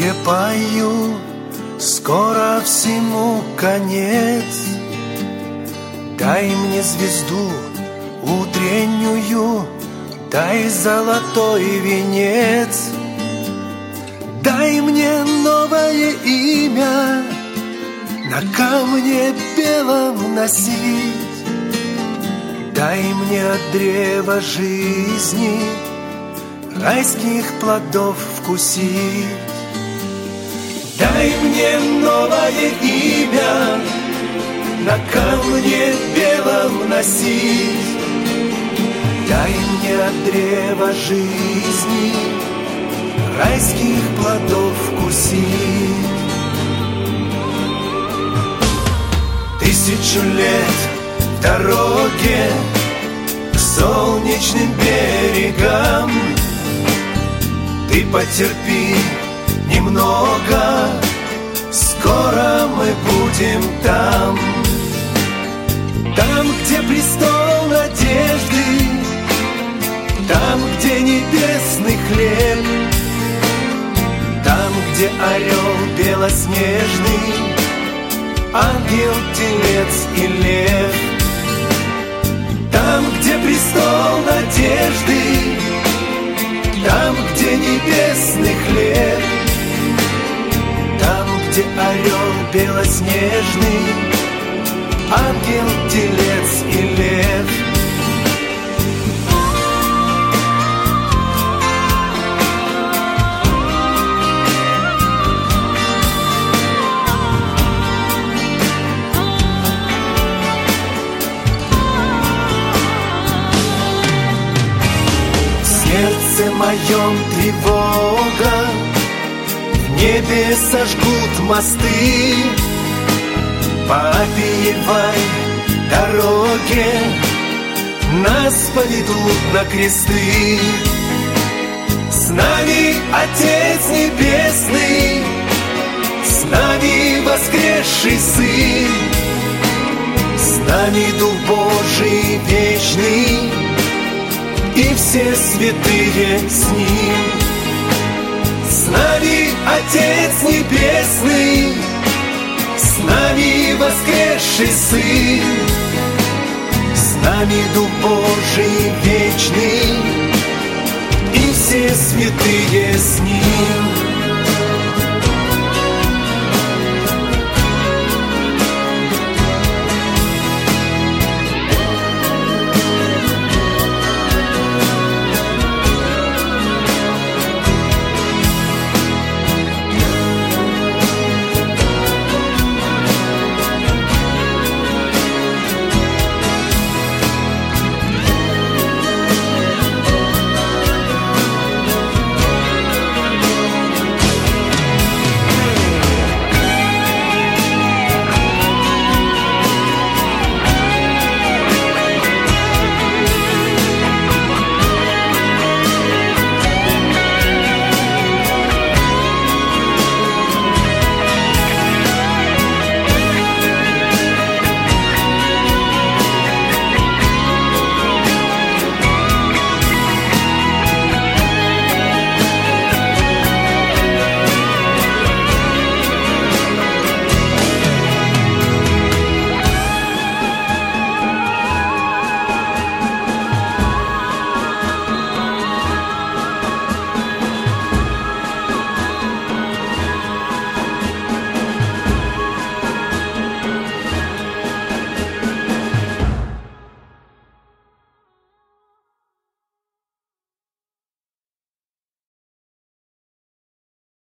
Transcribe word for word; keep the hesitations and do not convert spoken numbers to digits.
тебе пою, скоро всему конец. Дай мне звезду утреннюю, дай золотой венец. Дай мне новое имя на камне белом носить. Дай мне от древа жизни райских плодов вкусить. Дай мне новое имя на камне белом носить. Дай мне от древа жизни райских плодов вкусить. Тысячу лет в дороге к солнечным берегам. Ты потерпи немного, скоро мы будем там. Там, где престол надежды, там, где небесный хлеб, там, где орел белоснежный, ангел, телец и лев. Там, где престол надежды, там, где небесный хлеб, там, где орел белоснежный, ангел, телец и лев. В сердце моем тревога, в небе сожгут мосты. По Апиевой дороге нас поведут на кресты. С нами Отец Небесный, с нами воскресший Сын, с нами Дух Божий вечный и все святые с Ним. С нами Отец Небесный, с нами воскресший Сын, с нами Дух Божий вечный и все святые с Ним.